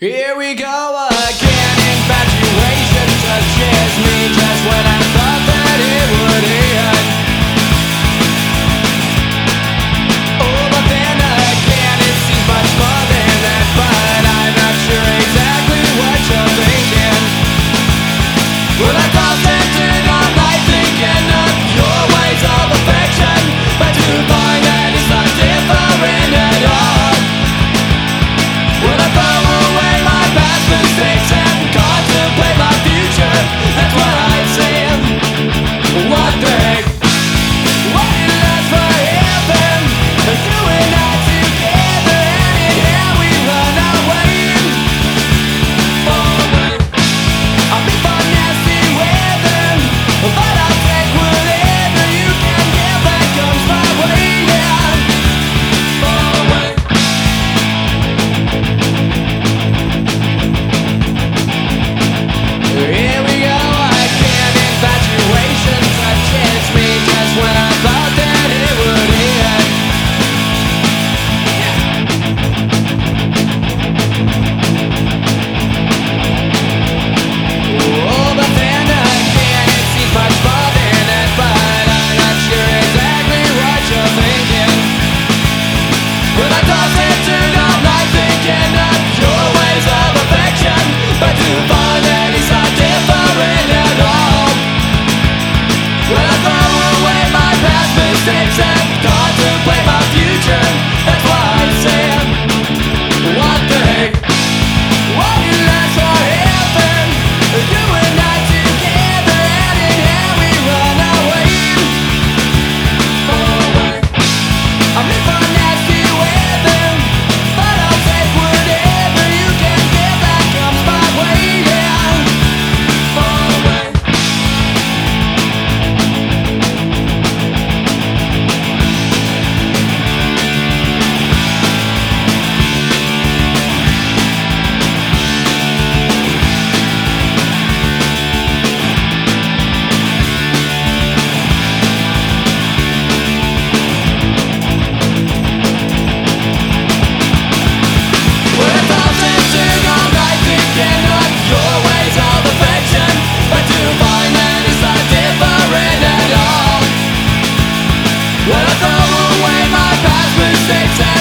Here we go again, infatuation touches me just when I thought that it would end. Oh, but then again, it seems much more than that, but I'm not sure exactly what you're thinking. Well, I tossed and turned all night thinking of your ways of affection, but to find that it's not different at all. Well, I throw away my past mistakes and contemplate my future. That's what I'm saying. One thing, what it lasts for heaven, you and I together, and in here we run away. Forward, I'll be for nasty weather, but I'll take whatever you can get that comes my way. Yeah, forward. Here we go again, infatuation touches me just when I thought that it would end. Oh, but then again, it seems much more than that, but I'm not sure exactly what you're thinking. Well, I tossed and turned all night thinking of your ways of affection, but to find that it's not different at all. Well, I throw away my past mistakes and contemplate my future. That's why I'm saying one thing, what you last for heaven, you and I together, and in here we run away. Forward, I'm in for nasty weather, but I'll take whatever you can get that comes my way. Yeah, forward. Well, I tossed and turned all night thinking of your ways of affection, but to find that it's not different at all. Well, I throw away my past mistakes